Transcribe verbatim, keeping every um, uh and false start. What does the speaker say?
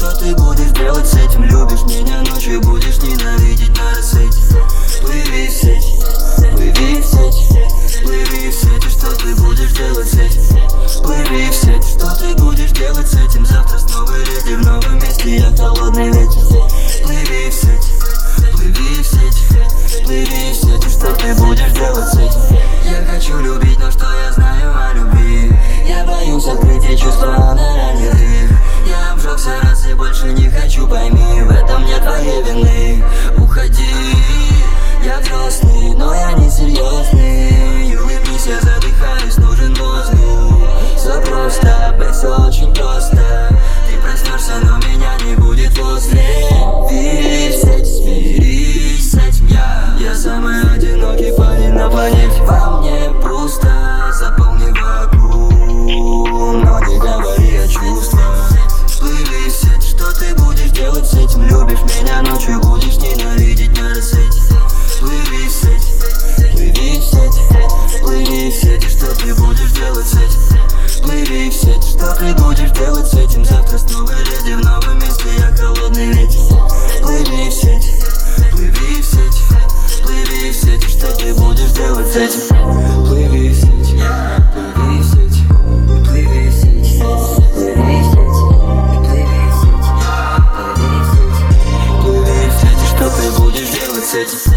что ты будешь делать с этим? Любишь меня ночью, будешь ненавидеть на рассвете. Плыви в сеть, плыви в сеть, плыви в сеть, что ты будешь делать с этим? Плыви в сеть, что ты будешь делать с этим? Завтра снова леди в новом месте, я холодный ветер. Плыви в сеть, плыви в сеть, плыви в сеть, что ты будешь делать с этим? Я хочу любить, но что я знаю о любви? Я боюсь открыть эти чувства, она ранит их. Я обжегся раз и больше не хочу, пойми, в этом нет твоей вины. Уходи, я взрослый, но я не серьезный. Улыбнись, я задыхаюсь, нужен воздух. Все просто, быть все очень просто. Ты проснешься, но меня не будет возле. Верь в сеть, смирись с этим. Я, я самый одинокий парень на планете. Во мне пусто, заполни вакуум, но не говори о чувствах. Плыви в сеть, что ты будешь делать с этим? Любишь меня ночью, будешь ненавидеть на рассвете. Плыви в сеть, плыви в сеть, плыви в сеть, что ты будешь делать с этим? Плыви в сеть, что ты будешь делать с этим? Завтра снова леди в новом месте, я холодный ветер. Плыви в сеть, плыви в сеть, плыви в сеть, что ты будешь делать с этим? Плыви в сеть, плыви в сеть, плыви в сеть, плыви в сеть, плыви в сеть, плыви в сеть, плыви в сеть, что ты будешь делать с этим?